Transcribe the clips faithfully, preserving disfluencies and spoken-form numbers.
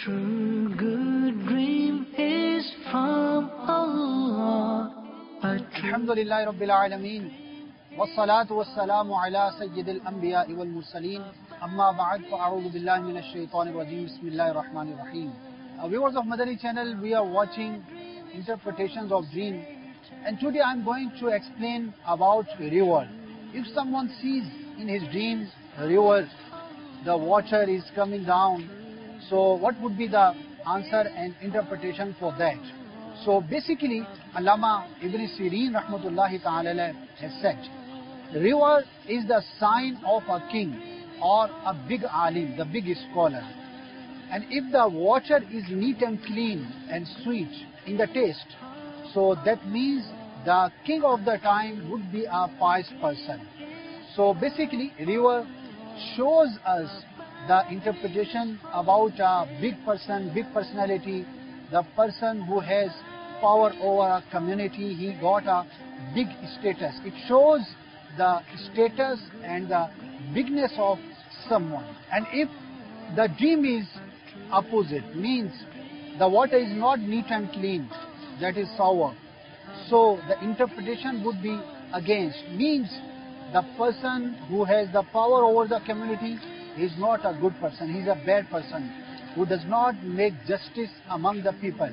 true good dream is from Allah. A true Alhamdulillahi Rabbil Alameen. Wassalatu wassalamu ala Sayyidil Anbiya'i wal Mursaleen. Amma ba'd, fa'a'udhu billahi minash shaitanir rajeem. Bismillahir Rahmanir Rahim. Uh, viewers of Madani channel, we are watching interpretations of dream. And today I am going to explain about river. If someone sees in his dreams river, the water is coming down, so what would be the answer and interpretation for that? So basically, Allama Ibn Sirin Rahmatullahi Ta'ala has said, river is the sign of a king or a big alim, the big scholar. And if the water is neat and clean and sweet in the taste, so that means the king of the time would be a pious person. So basically, river shows us the interpretation about a big person, big personality, the person who has power over a community, he got a big status. It shows the status and the bigness of someone. And if the dream is opposite, means the water is not neat and clean, that is sour, so the interpretation would be against, means the person who has the power over the community is not a good person, he is a bad person who does not make justice among the people.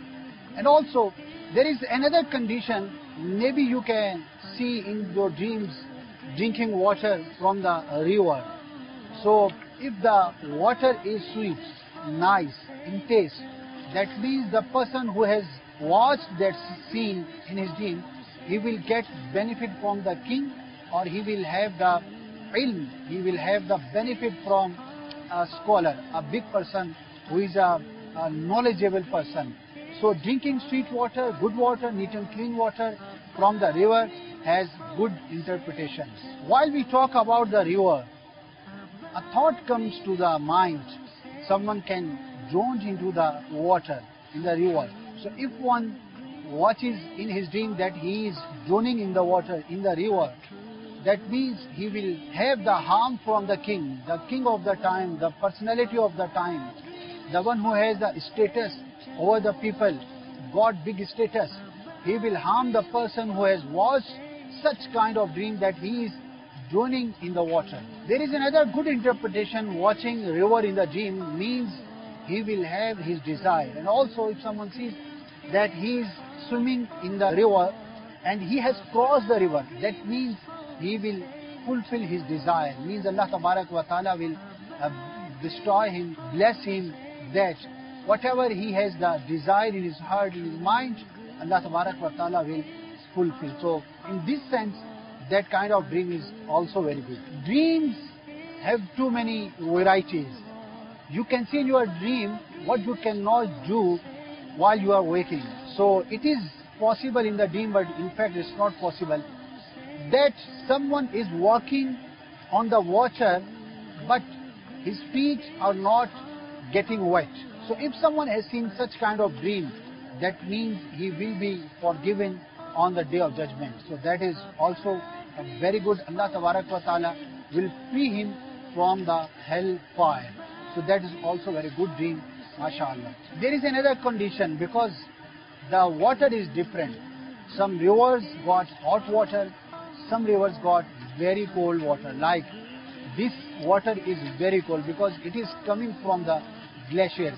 And also there is another condition, maybe you can see in your dreams drinking water from the river. So if the water is sweet, nice in taste, that means the person who has watched that scene in his dream, he will get benefit from the king, or he will have the ilm, he will have the benefit from a scholar, a big person who is a, a knowledgeable person. So drinking sweet water, good water, neat and clean water from the river has good interpretations. While we talk about the river, a thought comes to the mind. Someone can drown into the water in the river. So if one watches in his dream that he is drowning in the water in the river, that means he will have the harm from the king, the king of the time, the personality of the time, the one who has the status over the people, got big status. He will harm the person who has watched such kind of dream that he is drowning in the water. There is another good interpretation, watching river in the dream means he will have his desire. And also if someone sees that he is swimming in the river and he has crossed the river, that means he will fulfill his desire. Means Allah Tabarak wa Ta'ala will uh, destroy him, bless him, that whatever he has the desire in his heart, in his mind, Allah Tabarak wa Ta'ala will fulfill. So in this sense, that kind of dream is also very good. Dreams have too many varieties. You can see in your dream what you cannot do while you are waking. So it is possible in the dream, but in fact it's not possible, that someone is walking on the water but his feet are not getting wet. So if someone has seen such kind of dream, that means he will be forgiven on the day of judgment. So that is also a very good, Allah Tabarak wa Ta'ala will free him from the hell fire. So that is also very good dream, mashallah. There is another condition, because the water is different. Some rivers got hot water, some rivers got very cold water. Like this water is very cold because it is coming from the glaciers.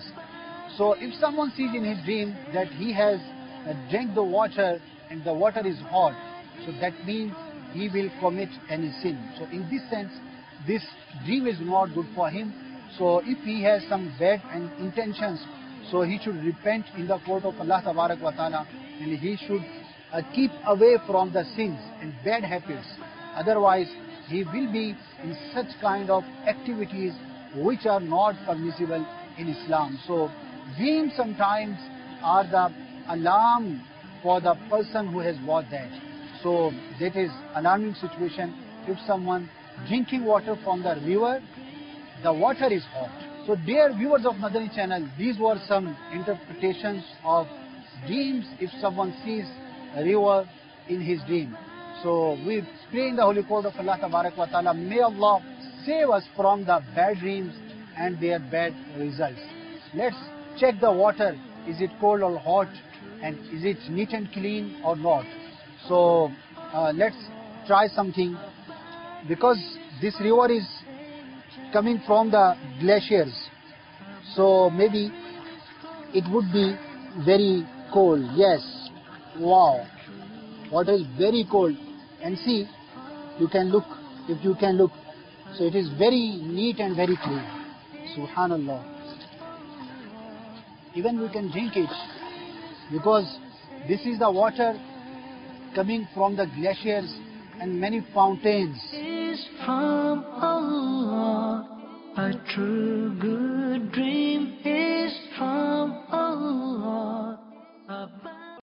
So if someone sees in his dream that he has uh, drank the water and the water is hot, so that means he will commit any sin. So in this sense, this dream is not good for him. So if he has some bad intentions, so he should repent in the court of Allah Tabarak wa Ta'ala, and he should uh, keep away from the sins and bad habits. Otherwise, he will be in such kind of activities which are not permissible in Islam. So dreams sometimes are the alarm for the person who has watched that. So that is alarming situation. If someone drinking water from the river, the water is hot. So dear viewers of Madani channel, these were some interpretations of dreams if someone sees a river in his dream. So we pray in the holy court of Allah Tabarak wa Ta'ala, may Allah save us from the bad dreams and their bad results. let's check the water. Is it cold or hot? And is it neat and clean or not? So uh, let's try something, because this river is coming from the glaciers. So maybe it would be very cold. Yes. Wow. Water is very cold. And see, you can look, if you can look. So it is very neat and very clean. Subhanallah. Even we can drink it, because this is the water coming from the glaciers and many fountains. Is from Allah. A true good dream is from Allah.